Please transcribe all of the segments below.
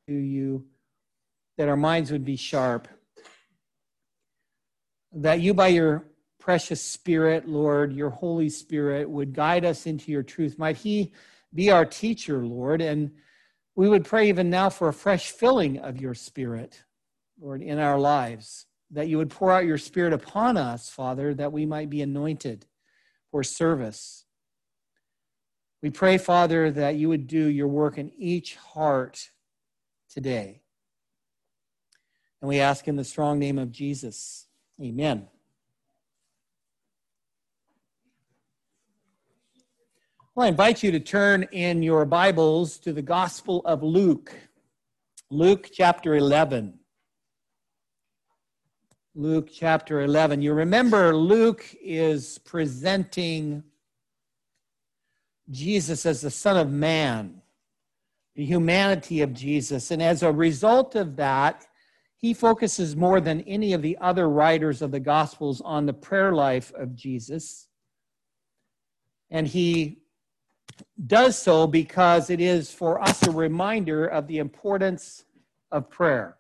to you, that our minds would be sharp, that you by your precious Spirit, Lord, your Holy Spirit, would guide us into your truth. Might he be our teacher, Lord, and we would pray even now for a fresh filling of your Spirit, Lord, in our lives, that you would pour out your Spirit upon us, Father, that we might be anointed for service. We pray, Father, that you would do your work in each heart today. And we ask in the strong name of Jesus. Amen. Well, I invite you to turn in your Bibles to the Gospel of Luke. Luke chapter 11. Luke chapter 11. You remember Luke is presenting Jesus as the Son of Man, the humanity of Jesus. And as a result of that, he focuses more than any of the other writers of the Gospels on the prayer life of Jesus. And he does so because it is for us a reminder of the importance of prayer.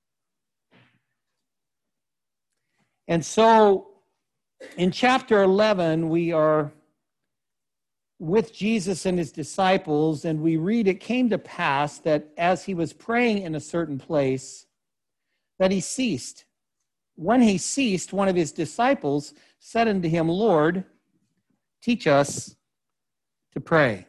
And so in chapter 11, we are with Jesus and his disciples, and we read, it came to pass that as he was praying in a certain place, that he ceased. When he ceased, one of his disciples said unto him, Lord, teach us to pray,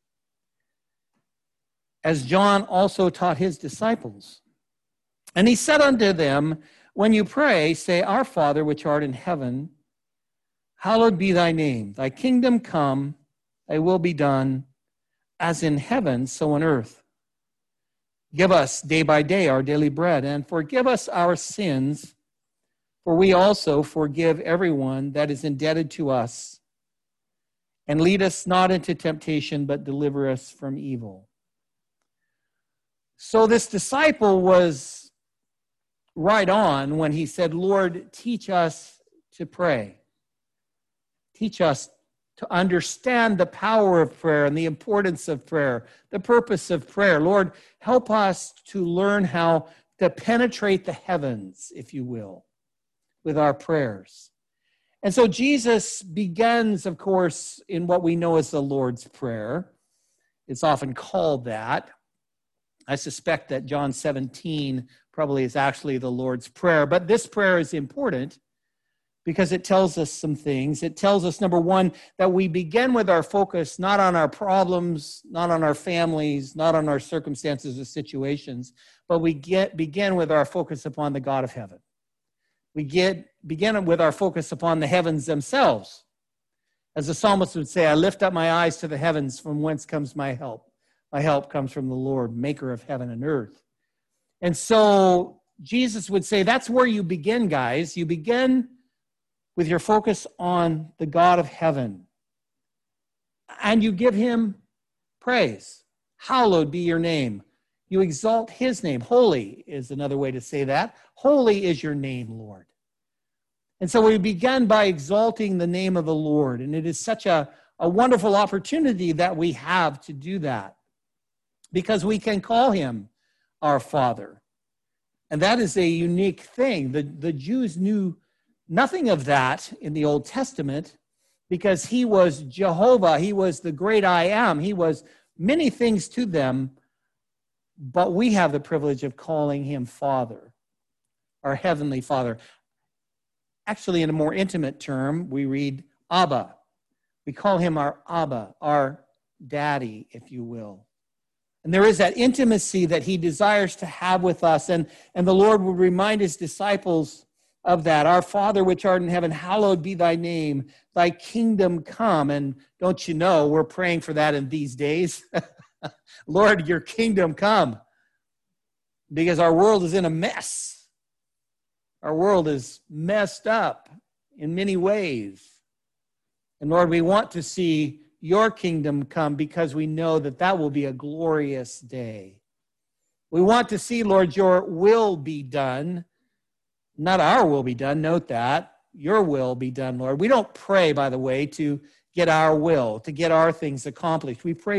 as John also taught his disciples. And he said unto them, when you pray, say, Our Father which art in heaven, hallowed be thy name. Thy kingdom come, thy will be done, as in heaven, so on earth. Give us day by day our daily bread, and forgive us our sins, for we also forgive everyone that is indebted to us. And lead us not into temptation, but deliver us from evil. So this disciple was right on when he said, Lord, teach us to pray. Teach us to understand the power of prayer and the importance of prayer, the purpose of prayer. Lord, help us to learn how to penetrate the heavens, if you will, with our prayers. And so Jesus begins, of course, in what we know as the Lord's Prayer. It's often called that. I suspect that John 17 probably is actually the Lord's Prayer. But this prayer is important because it tells us some things. It tells us, number one, that we begin with our focus not on our problems, not on our families, not on our circumstances or situations, but we begin with our focus upon the God of heaven. We begin with our focus upon the heavens themselves. As the psalmist would say, I lift up my eyes to the heavens, from whence comes my help. My help comes from the Lord, maker of heaven and earth. And so Jesus would say, that's where you begin, guys. You begin with your focus on the God of heaven. And you give him praise. Hallowed be your name. You exalt his name. Holy is another way to say that. Holy is your name, Lord. And so we begin by exalting the name of the Lord. And it is such a wonderful opportunity that we have to do that, because we can call him our Father. And that is a unique thing. The Jews knew nothing of that in the Old Testament, because he was Jehovah. He was the great I am. He was many things to them, but we have the privilege of calling him Father, our Heavenly Father. Actually, in a more intimate term, we read Abba. We call him our Abba, our Daddy, if you will. And there is that intimacy that he desires to have with us. And the Lord would remind his disciples of that. Our Father which art in heaven, hallowed be thy name. Thy kingdom come. And don't you know, we're praying for that in these days. Lord, your kingdom come. Because our world is in a mess. Our world is messed up in many ways. And Lord, we want to see your kingdom come, because we know that that will be a glorious day. We want to see, Lord, your will be done. Not our will be done, note that. Your will be done, Lord. We don't pray, by the way, to get our will, to get our things accomplished. We pray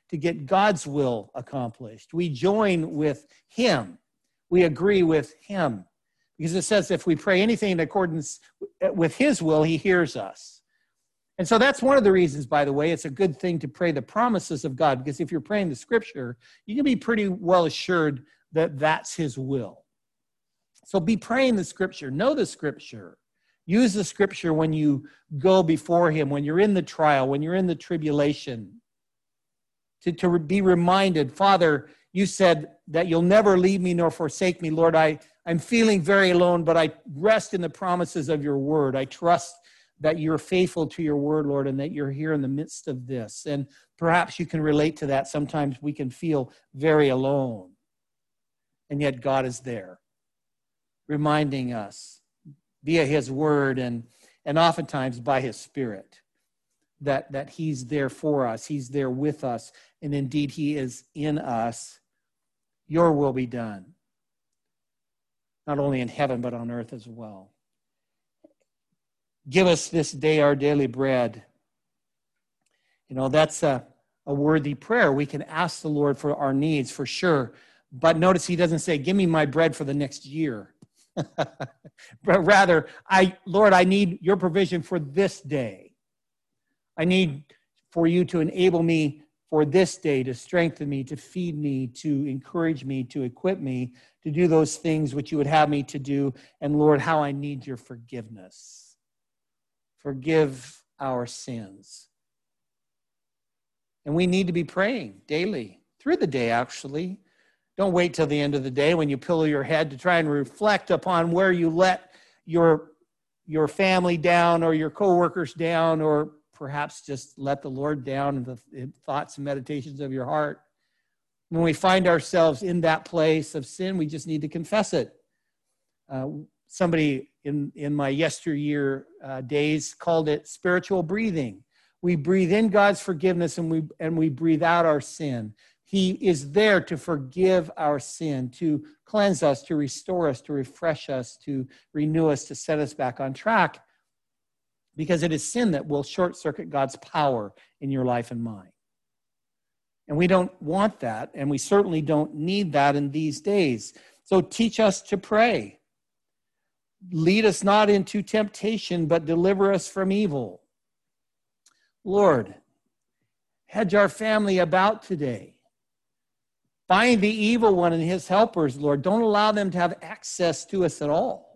to get God's will accomplished. We join with him. We agree with him. Because it says if we pray anything in accordance with his will, he hears us. And so that's one of the reasons, by the way, it's a good thing to pray the promises of God. Because if you're praying the scripture, you can be pretty well assured that that's his will. So be praying the scripture. Know the scripture. Use the scripture when you go before him, when you're in the trial, when you're in the tribulation. To be reminded, Father, you said that you'll never leave me nor forsake me. Lord, I'm feeling very alone, but I rest in the promises of your word. I trust that you're faithful to your word, Lord, and that you're here in the midst of this. And perhaps you can relate to that. Sometimes we can feel very alone. And yet God is there, reminding us via his word and oftentimes by his spirit that he's there for us. He's there with us. And indeed, he is in us. Your will be done, not only in heaven, but on earth as well. Give us this day our daily bread. You know, that's a worthy prayer. We can ask the Lord for our needs, for sure. But notice he doesn't say, give me my bread for the next year. But rather, Lord, I need your provision for this day. I need for you to enable me for this day, to strengthen me, to feed me, to encourage me, to equip me, to do those things which you would have me to do. And Lord, how I need your forgiveness. Forgive our sins. And we need to be praying daily, through the day actually. Don't wait till the end of the day when you pillow your head to try and reflect upon where you let your family down or your coworkers down, or perhaps just let the Lord down in the thoughts and meditations of your heart. When we find ourselves in that place of sin, we just need to confess it. Somebody in my yesteryear days called it spiritual breathing. We breathe in God's forgiveness and we breathe out our sin. He is there to forgive our sin, to cleanse us, to restore us, to refresh us, to renew us, to set us back on track. Because it is sin that will short-circuit God's power in your life and mine. And we don't want that, and we certainly don't need that in these days. So teach us to pray. Lead us not into temptation, but deliver us from evil. Lord, hedge our family about today. Bind the evil one and his helpers, Lord. Don't allow them to have access to us at all.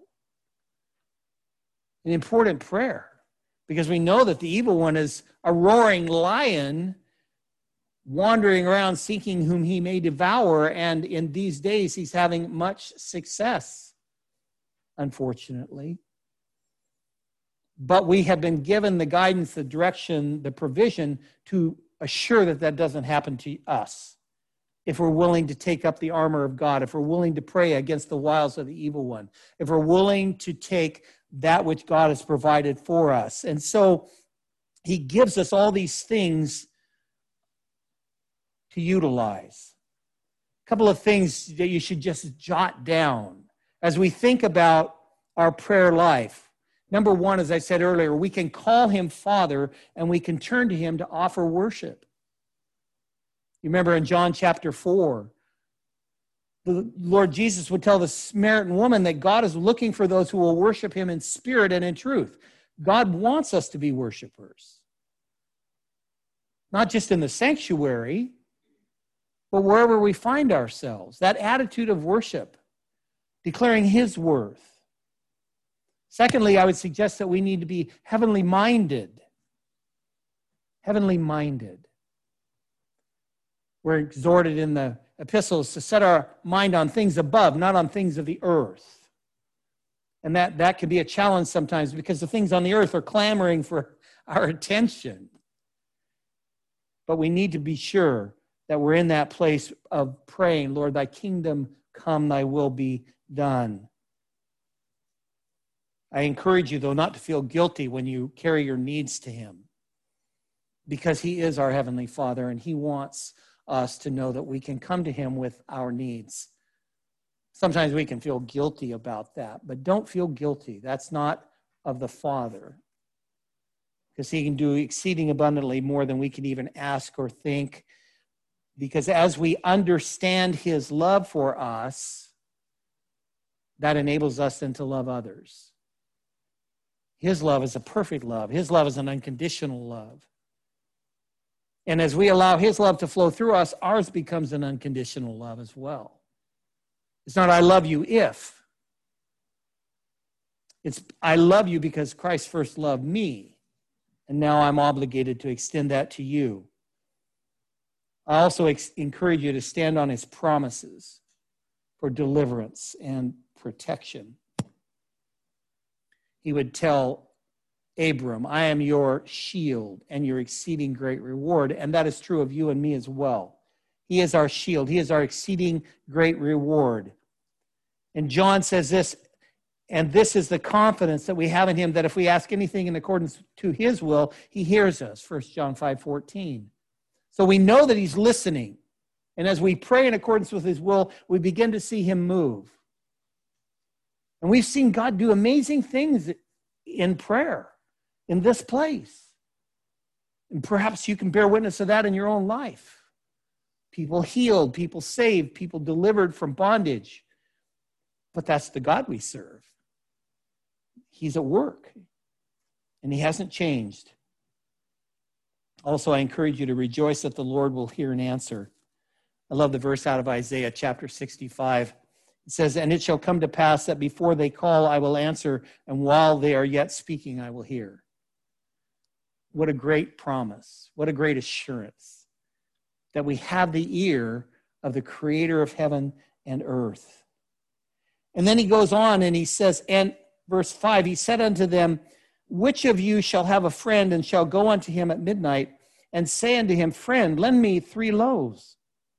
An important prayer, because we know that the evil one is a roaring lion wandering around seeking whom he may devour, and in these days he's having much success, unfortunately. But we have been given the guidance, the direction, the provision to assure that that doesn't happen to us. If we're willing to take up the armor of God, if we're willing to pray against the wiles of the evil one, if we're willing to take that which God has provided for us. And so he gives us all these things to utilize. A couple of things that you should just jot down as we think about our prayer life. Number one, as I said earlier, we can call him Father and we can turn to him to offer worship. You remember in John chapter 4, the Lord Jesus would tell the Samaritan woman that God is looking for those who will worship him in spirit and in truth. God wants us to be worshipers. Not just in the sanctuary, but wherever we find ourselves. That attitude of worship, declaring his worth. Secondly, I would suggest that we need to be heavenly minded. Heavenly minded. We're exhorted in the epistles to set our mind on things above, not on things of the earth. And that can be a challenge sometimes because the things on the earth are clamoring for our attention. But we need to be sure that we're in that place of praying, Lord, thy kingdom come, thy will be done. I encourage you, though, not to feel guilty when you carry your needs to him, because he is our heavenly Father and he wants us to know that we can come to him with our needs. Sometimes we can feel guilty about that, but don't feel guilty. That's not of the Father, because he can do exceeding abundantly more than we can even ask or think. Because as we understand his love for us, that enables us then to love others. His love is a perfect love. His love is an unconditional love. And as we allow his love to flow through us, ours becomes an unconditional love as well. It's not, I love you if. It's, I love you because Christ first loved me. And now I'm obligated to extend that to you. I also encourage you to stand on his promises for deliverance and protection. He would tell Abram, I am your shield and your exceeding great reward. And that is true of you and me as well. He is our shield. He is our exceeding great reward. And John says this, and this is the confidence that we have in him, that if we ask anything in accordance to his will, he hears us, 1 John 5:14. So we know that he's listening. And as we pray in accordance with his will, we begin to see him move. And we've seen God do amazing things in prayer in this place. And perhaps you can bear witness of that in your own life. People healed, people saved, people delivered from bondage. But that's the God we serve. He's at work, and he hasn't changed. Also, I encourage you to rejoice that the Lord will hear and answer. I love the verse out of Isaiah chapter 65. It says, and it shall come to pass that before they call, I will answer, and while they are yet speaking, I will hear. What a great promise. What a great assurance that we have the ear of the creator of heaven and earth. And then he goes on and he says, and verse 5, he said unto them, which of you shall have a friend and shall go unto him at midnight and say unto him, friend, lend me 3 loaves?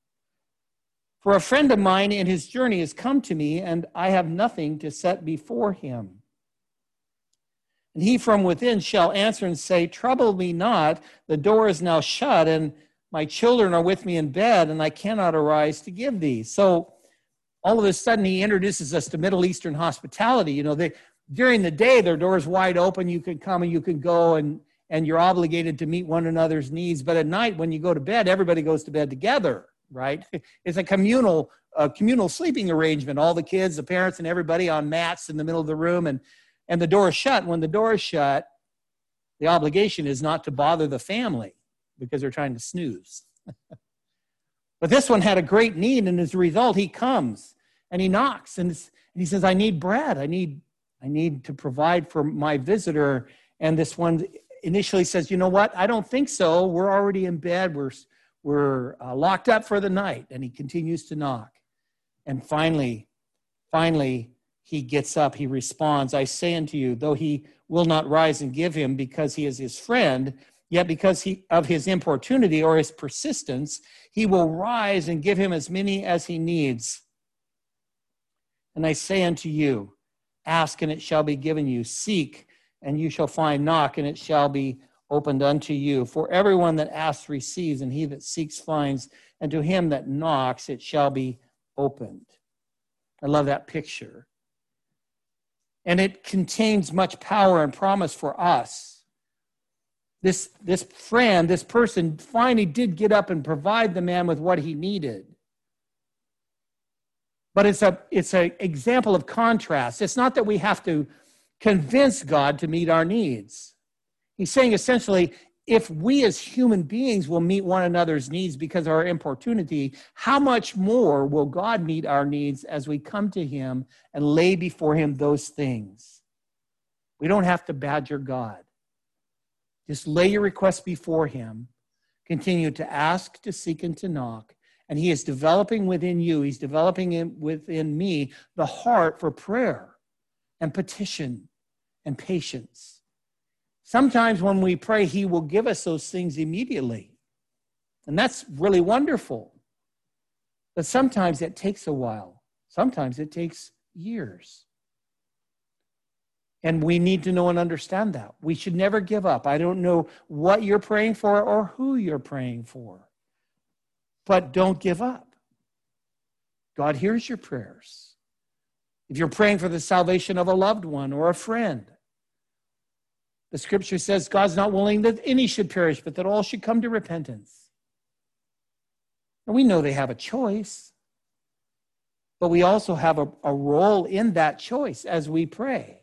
For a friend of mine in his journey has come to me, and I have nothing to set before him. And he from within shall answer and say, trouble me not, the door is now shut, and my children are with me in bed, and I cannot arise to give thee. So all of a sudden he introduces us to Middle Eastern hospitality. You know, during the day, their doors wide open. You can come and you can go, and you're obligated to meet one another's needs. But at night, when you go to bed, everybody goes to bed together, right? It's a communal sleeping arrangement. All the kids, the parents, and everybody on mats in the middle of the room, and the door is shut. When the door is shut, the obligation is not to bother the family because they're trying to snooze. But this one had a great need, and as a result, he comes and he knocks and he says, I need bread. I need to provide for my visitor. And this one initially says, you know what? I don't think so. We're already in bed. We're locked up for the night. And he continues to knock. And finally, he gets up. He responds, I say unto you, though he will not rise and give him because he is his friend, yet because of his importunity or his persistence, he will rise and give him as many as he needs. And I say unto you, ask and it shall be given you. Seek and you shall find. Knock and it shall be opened unto you. For everyone that asks receives, and he that seeks finds, and to him that knocks it shall be opened. I love that picture. And it contains much power and promise for us. This friend, this person finally did get up and provide the man with what he needed. But it's an example of contrast. It's not that we have to convince God to meet our needs. He's saying essentially, if we as human beings will meet one another's needs because of our importunity, how much more will God meet our needs as we come to him and lay before him those things? We don't have to badger God. Just lay your request before him. Continue to ask, to seek, and to knock. And he is developing within you, he's developing within me the heart for prayer and petition and patience. Sometimes when we pray, he will give us those things immediately. And that's really wonderful. But sometimes it takes a while. Sometimes it takes years. And we need to know and understand that. We should never give up. I don't know what you're praying for or who you're praying for. But don't give up. God hears your prayers. If you're praying for the salvation of a loved one or a friend, the scripture says God's not willing that any should perish, but that all should come to repentance. And we know they have a choice, but we also have a role in that choice as we pray.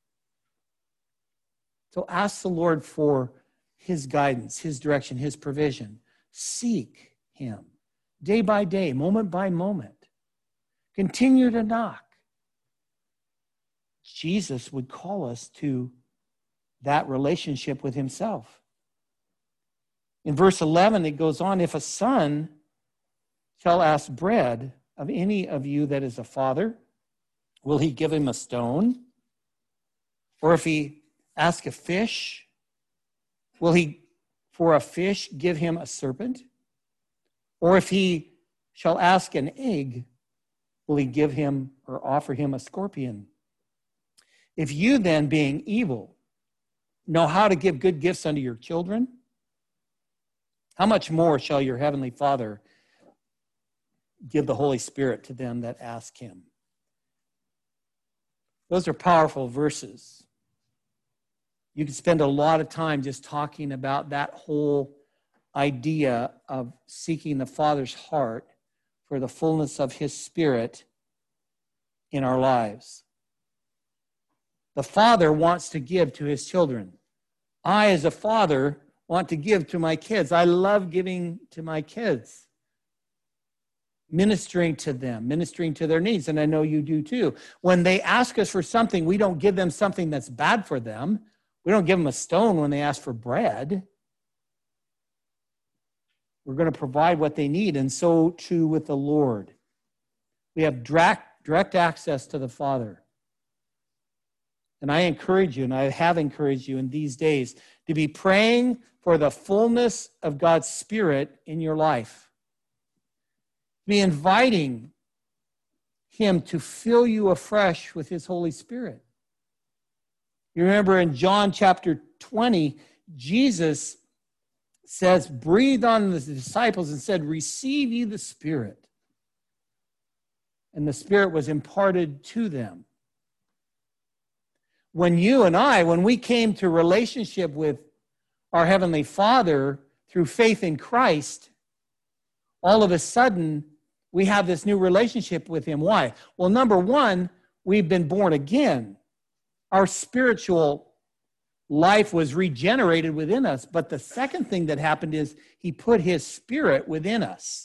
So ask the Lord for his guidance, his direction, his provision. Seek him day by day, moment by moment. Continue to knock. Jesus would call us to that relationship with himself. In verse 11, it goes on, if a son shall ask bread of any of you that is a father, will he give him a stone? Or if he ask a fish, will he for a fish give him a serpent? Or if he shall ask an egg, will he give him or offer him a scorpion? If you then, being evil, know how to give good gifts unto your children, how much more shall your heavenly Father give the Holy Spirit to them that ask him? Those are powerful verses. You could spend a lot of time just talking about that whole idea of seeking the Father's heart for the fullness of his Spirit in our lives. The Father wants to give to his children. I, as a father, want to give to my kids. I love giving to my kids, ministering to them, ministering to their needs, and I know you do too. When they ask us for something, we don't give them something that's bad for them. We don't give them a stone when they ask for bread. We're going to provide what they need, and so too with the Lord. We have direct access to the Father. And I encourage you, and I have encouraged you in these days, to be praying for the fullness of God's Spirit in your life. Be inviting him to fill you afresh with his Holy Spirit. You remember in John chapter 20, Jesus says, breathed on the disciples and said, receive ye the Spirit. And the Spirit was imparted to them. When you and I, when we came to relationship with our Heavenly Father through faith in Christ, all of a sudden, we have this new relationship with him. Why? Well, number one, we've been born again. Our spiritual life was regenerated within us. But the second thing that happened is he put his Spirit within us.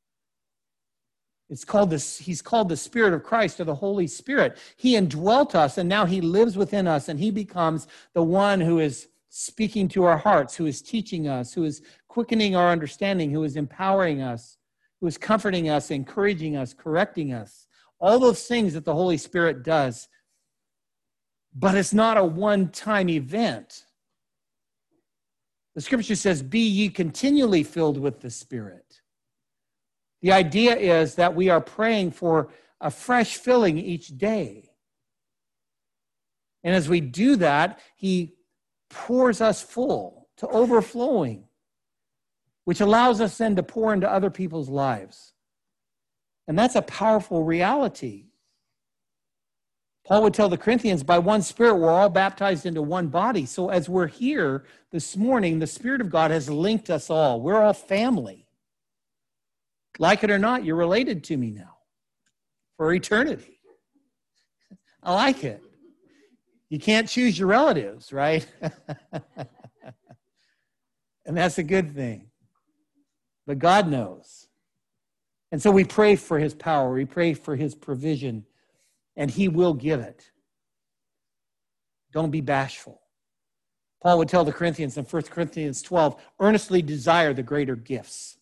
He's called the Spirit of Christ, or the Holy Spirit. He indwelt us, and now he lives within us, and he becomes the one who is speaking to our hearts, who is teaching us, who is quickening our understanding, who is empowering us, who is comforting us, encouraging us, correcting us. All those things that the Holy Spirit does. But it's not a one-time event. The scripture says, be ye continually filled with the Spirit. The idea is that we are praying for a fresh filling each day. And as we do that, he pours us full to overflowing, which allows us then to pour into other people's lives. And that's a powerful reality. Paul would tell the Corinthians, by one Spirit, we're all baptized into one body. So as we're here this morning, the Spirit of God has linked us all. We're all family. Like it or not, you're related to me now for eternity. I like it. You can't choose your relatives, right? And that's a good thing. But God knows. And so we pray for his power. We pray for his provision, and he will give it. Don't be bashful. Paul would tell the Corinthians in 1 Corinthians 12, earnestly desire the greater gifts.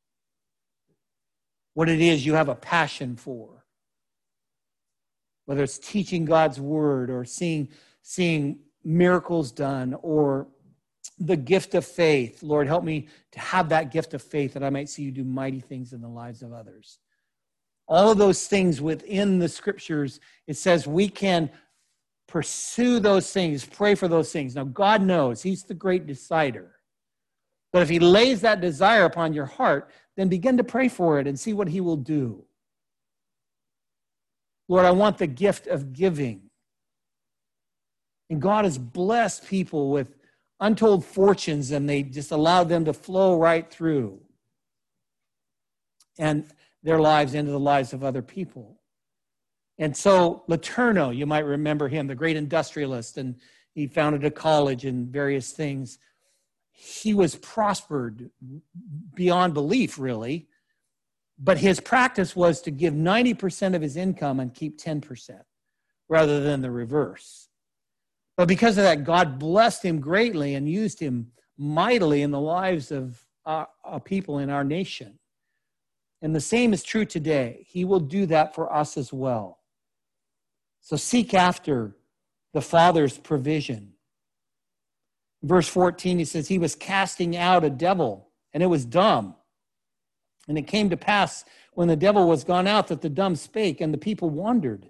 What it is you have a passion for. Whether it's teaching God's word or seeing miracles done, or the gift of faith. Lord, help me to have that gift of faith that I might see you do mighty things in the lives of others. All of those things within the scriptures, it says we can pursue those things, pray for those things. Now, God knows. He's the great decider. But if he lays that desire upon your heart, then begin to pray for it and see what he will do. Lord, I want the gift of giving. And God has blessed people with untold fortunes, and they just allow them to flow right through. and their lives into the lives of other people. And so Letourneau, you might remember him, the great industrialist, and he founded a college and various things. He was prospered beyond belief, really, but his practice was to give 90% of his income and keep 10%, rather than the reverse. But because of that, God blessed him greatly and used him mightily in the lives of people in our nation. And the same is true today. He will do that for us as well. So seek after the Father's provision. Verse 14, he says, he was casting out a devil, and it was dumb. And it came to pass when the devil was gone out that the dumb spake, and the people wondered.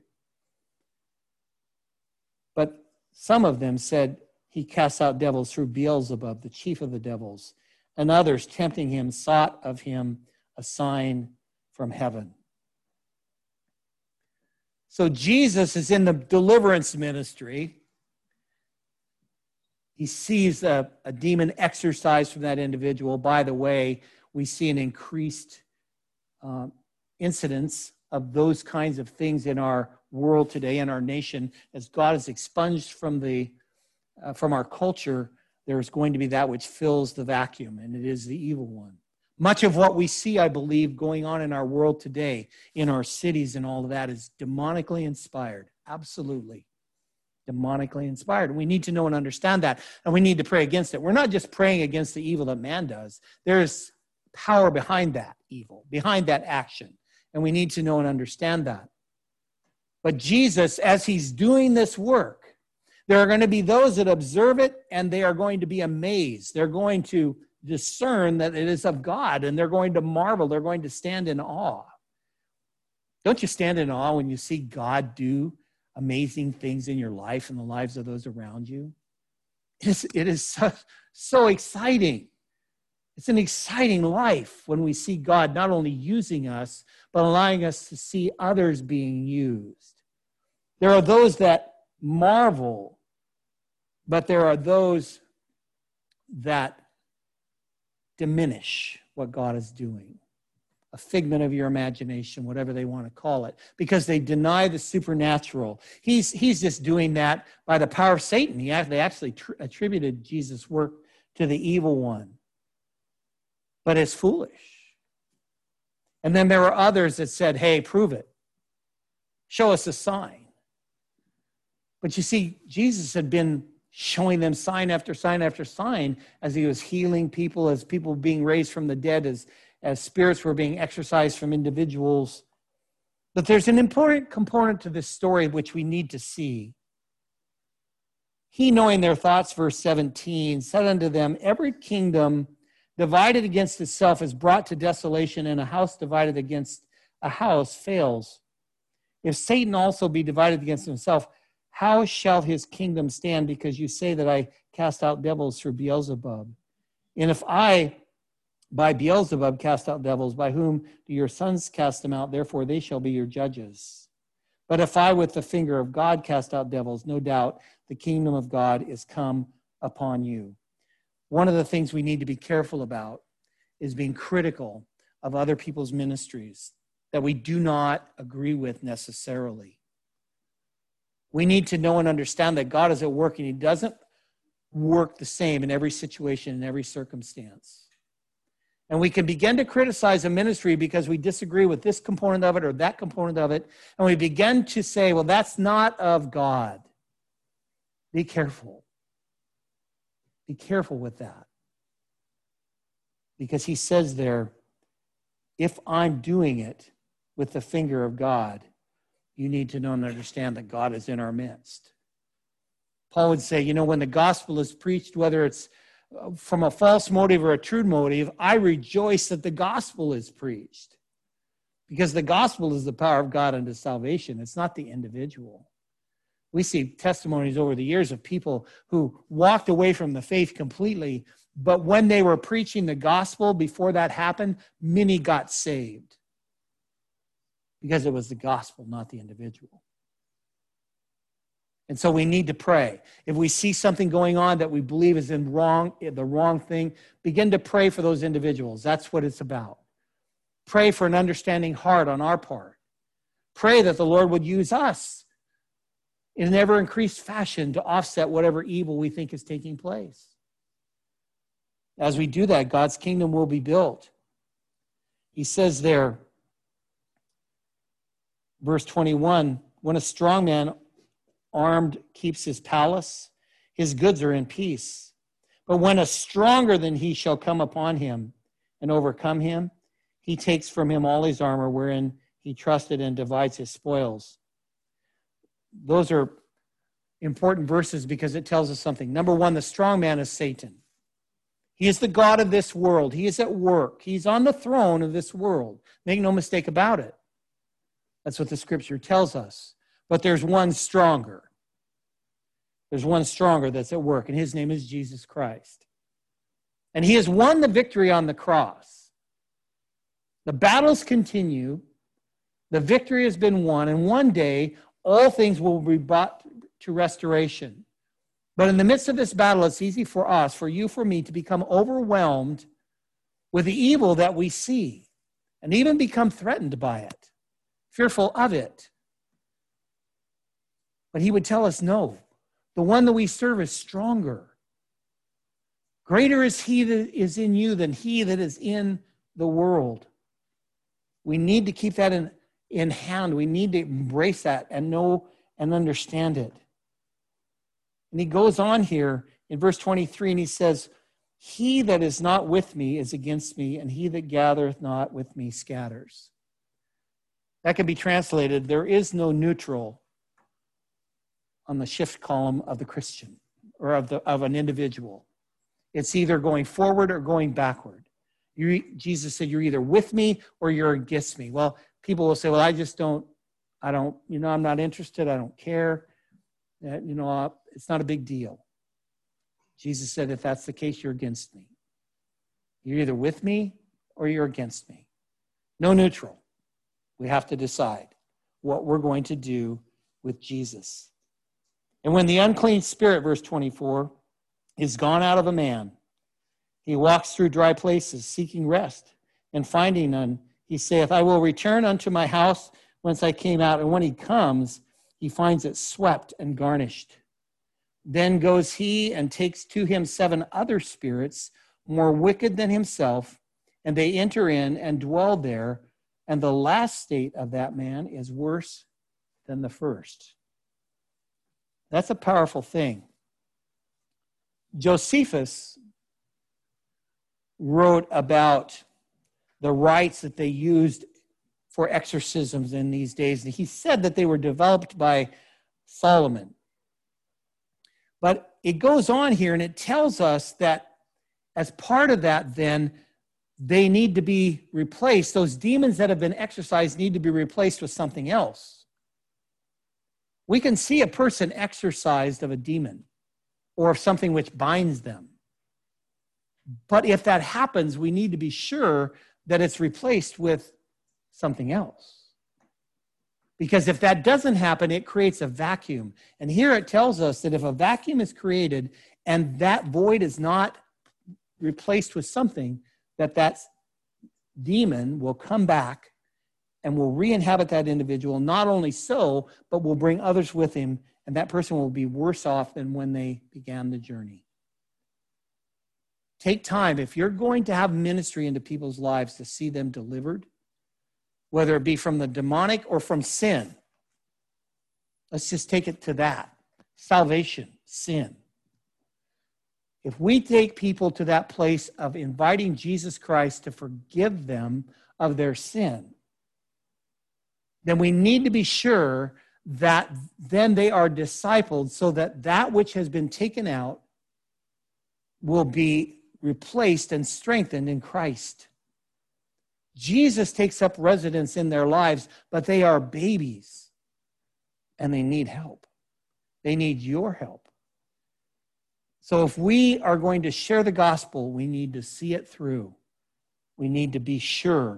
But some of them said, he casts out devils through Beelzebub, the chief of the devils. And others, tempting him, sought of him a sign from heaven. So Jesus is in the deliverance ministry. He sees a demon exorcised from that individual. By the way, we see an increased incidence of those kinds of things in our world today, in our nation. As God is expunged from our culture, there is going to be that which fills the vacuum, and it is the evil one. Much of what we see, I believe, going on in our world today, in our cities and all of that, is demonically inspired. Absolutely. Demonically inspired. We need to know and understand that, and we need to pray against it. We're not just praying against the evil that man does. There's power behind that evil, behind that action, and we need to know and understand that. But Jesus, as he's doing this work, there are going to be those that observe it, and they are going to be amazed. They're going to discern that it is of God, and they're going to marvel. They're going to stand in awe. Don't you stand in awe when you see God do amazing things in your life and the lives of those around you? It is so exciting. It's an exciting life when we see God not only using us, but allowing us to see others being used. There are those that marvel, but there are those that diminish what God is doing. A figment of your imagination, whatever they want to call it, because they deny the supernatural. He's just doing that by the power of Satan. They actually attributed Jesus' work to the evil one. But it's foolish. And then there were others that said, hey, prove it. Show us a sign. But you see, Jesus had been showing them sign after sign after sign as he was healing people, as people were being raised from the dead, as spirits were being exorcised from individuals. But there's an important component to this story which we need to see. He, knowing their thoughts, verse 17, said unto them, every kingdom divided against itself is brought to desolation, and a house divided against a house fails. If Satan also be divided against himself, how shall his kingdom stand? Because you say that I cast out devils through Beelzebub. And if I, by Beelzebub, cast out devils, by whom do your sons cast them out? Therefore they shall be your judges. But if I with the finger of God cast out devils, no doubt the kingdom of God is come upon you. One of the things we need to be careful about is being critical of other people's ministries that we do not agree with necessarily. We need to know and understand that God is at work, and he doesn't work the same in every situation, in every circumstance. And we can begin to criticize a ministry because we disagree with this component of it or that component of it, and we begin to say, well, that's not of God. Be careful. Be careful with that. Because he says there, if I'm doing it with the finger of God, you need to know and understand that God is in our midst. Paul would say, when the gospel is preached, whether it's from a false motive or a true motive, I rejoice that the gospel is preached. Because the gospel is the power of God unto salvation. It's not the individual. We see testimonies over the years of people who walked away from the faith completely, but when they were preaching the gospel before that happened, many got saved. Because it was the gospel, not the individual. And so we need to pray. If we see something going on that we believe is the wrong thing, begin to pray for those individuals. That's what it's about. Pray for an understanding heart on our part. Pray that the Lord would use us in an ever-increased fashion to offset whatever evil we think is taking place. As we do that, God's kingdom will be built. He says there, verse 21, when a strong man armed keeps his palace, his goods are in peace. But when a stronger than he shall come upon him and overcome him, he takes from him all his armor wherein he trusted and divides his spoils. Those are important verses because it tells us something. Number one, the strong man is Satan. He is the God of this world. He is at work. He's on the throne of this world. Make no mistake about it. That's what the scripture tells us. But there's one stronger. There's one stronger that's at work, and his name is Jesus Christ. And he has won the victory on the cross. The battles continue. The victory has been won, and one day all things will be brought to restoration. But in the midst of this battle, it's easy for us, for you, for me, to become overwhelmed with the evil that we see and even become threatened by it, fearful of it. But he would tell us, no, the one that we serve is stronger. Greater is he that is in you than he that is in the world. We need to keep that in hand. We need to embrace that and know and understand it. And he goes on here in verse 23 and he says, he that is not with me is against me, and he that gathereth not with me scatters. That can be translated, there is no neutral on the shift column of the Christian or of an individual. It's either going forward or going backward. Jesus said, you're either with me or you're against me. Well, people will say, well, I'm not interested. I don't care. It's not a big deal. Jesus said, if that's the case, you're against me. You're either with me or you're against me. No neutral. We have to decide what we're going to do with Jesus. And when the unclean spirit, verse 24, is gone out of a man, he walks through dry places, seeking rest, and finding none. He saith, I will return unto my house whence I came out. And when he comes, he finds it swept and garnished. Then goes he and takes to him 7 other spirits, more wicked than himself, and they enter in and dwell there. And the last state of that man is worse than the first. That's a powerful thing. Josephus wrote about the rites that they used for exorcisms in these days. And he said that they were developed by Solomon. But it goes on here and it tells us that as part of that, then, they need to be replaced. Those demons that have been exorcised need to be replaced with something else. We can see a person exorcised of a demon or of something which binds them. But if that happens, we need to be sure that it's replaced with something else. Because if that doesn't happen, it creates a vacuum. And here it tells us that if a vacuum is created and that void is not replaced with something, that demon will come back and will re-inhabit that individual. Not only so, but will bring others with him, and that person will be worse off than when they began the journey. Take time, if you're going to have ministry into people's lives, to see them delivered, whether it be from the demonic or from sin. Let's just take it to that. Salvation, sin. If we take people to that place of inviting Jesus Christ to forgive them of their sin, then we need to be sure that then they are discipled so that that which has been taken out will be replaced and strengthened in Christ. Jesus takes up residence in their lives, but they are babies and they need help. They need your help. So if we are going to share the gospel, we need to see it through. We need to be sure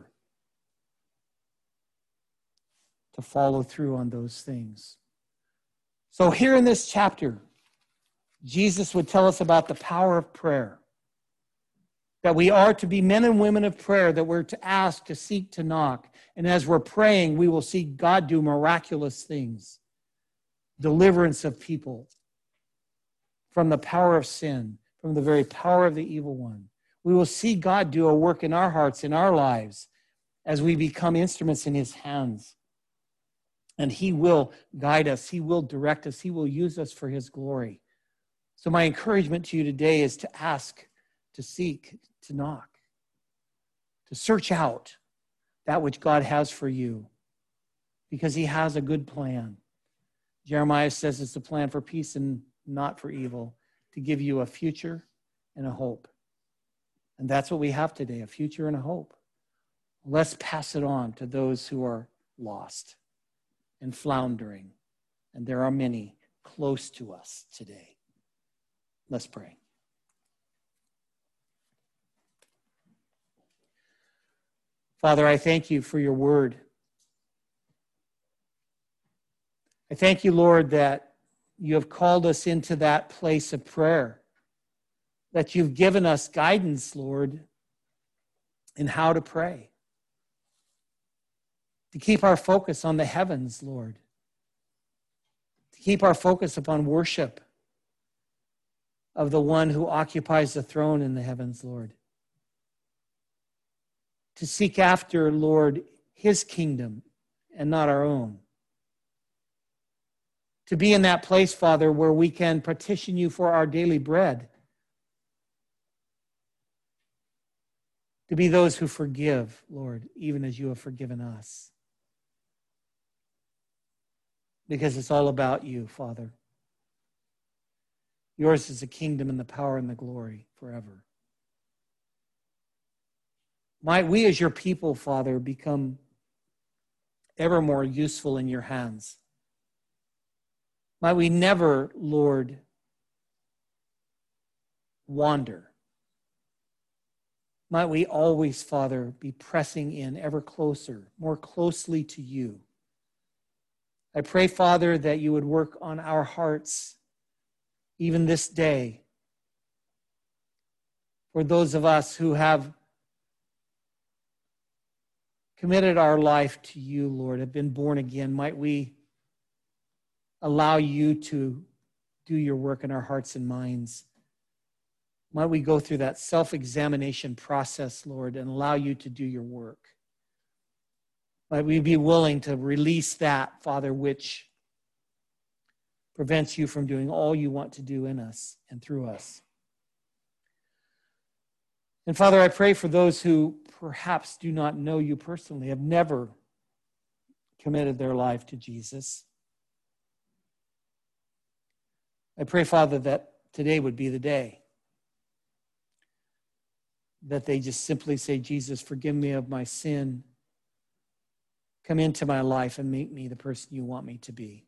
to follow through on those things. So here in this chapter, Jesus would tell us about the power of prayer. that we are to be men and women of prayer, that we're to ask, to seek, to knock. And as we're praying, we will see God do miraculous things, deliverance of people from the power of sin, from the very power of the evil one. We will see God do a work in our hearts, in our lives, as we become instruments in his hands. And he will guide us. He will direct us. He will use us for his glory. So my encouragement to you today is to ask, to seek, to knock, to search out that which God has for you, because he has a good plan. Jeremiah says it's a plan for peace and not for evil, to give you a future and a hope. And that's what we have today, a future and a hope. Let's pass it on to those who are lost and floundering. And there are many close to us today. Let's pray. Father, I thank you for your word. I thank you, Lord, that you have called us into that place of prayer, that you've given us guidance, Lord, in how to pray, to keep our focus on the heavens, Lord, to keep our focus upon worship of the one who occupies the throne in the heavens, Lord, to seek after, Lord, his kingdom and not our own. To be in that place, Father, where we can petition you for our daily bread. To be those who forgive, Lord, even as you have forgiven us. Because it's all about you, Father. Yours is the kingdom and the power and the glory forever. Might we as your people, Father, become ever more useful in your hands. Might we never, Lord, wander. Might we always, Father, be pressing in ever closer, more closely to you. I pray, Father, that you would work on our hearts even this day. For those of us who have committed our life to you, Lord, have been born again, might we allow you to do your work in our hearts and minds. Might we go through that self-examination process, Lord, and allow you to do your work. Might we be willing to release that, Father, which prevents you from doing all you want to do in us and through us. And Father, I pray for those who perhaps do not know you personally, have never committed their life to Jesus. I pray, Father, that today would be the day that they just simply say, Jesus, forgive me of my sin. Come into my life and make me the person you want me to be.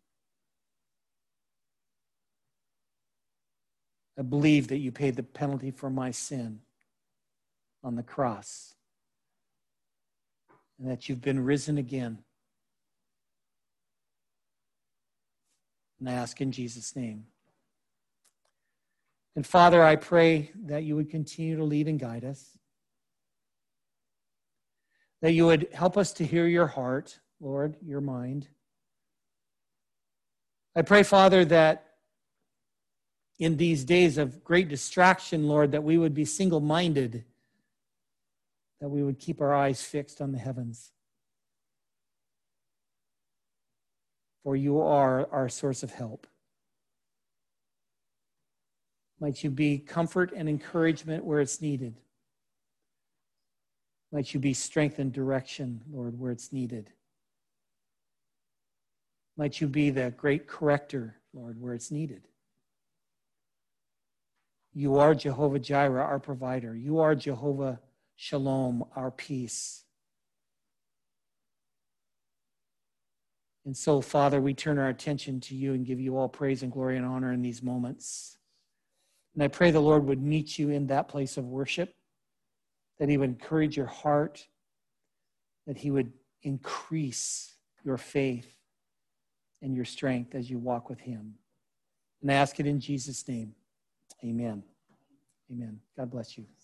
I believe that you paid the penalty for my sin on the cross, and that you've been risen again. And I ask in Jesus' name. And Father, I pray that you would continue to lead and guide us, that you would help us to hear your heart, Lord, your mind. I pray, Father, that in these days of great distraction, Lord, that we would be single-minded, that we would keep our eyes fixed on the heavens. For you are our source of help. Might you be comfort and encouragement where it's needed. Might you be strength and direction, Lord, where it's needed. Might you be the great corrector, Lord, where it's needed. You are Jehovah Jireh, our provider. You are Jehovah Shalom, our peace. And so, Father, we turn our attention to you and give you all praise and glory and honor in these moments. And I pray the Lord would meet you in that place of worship, that he would encourage your heart, that he would increase your faith and your strength as you walk with him. And I ask it in Jesus' name. Amen. Amen. God bless you.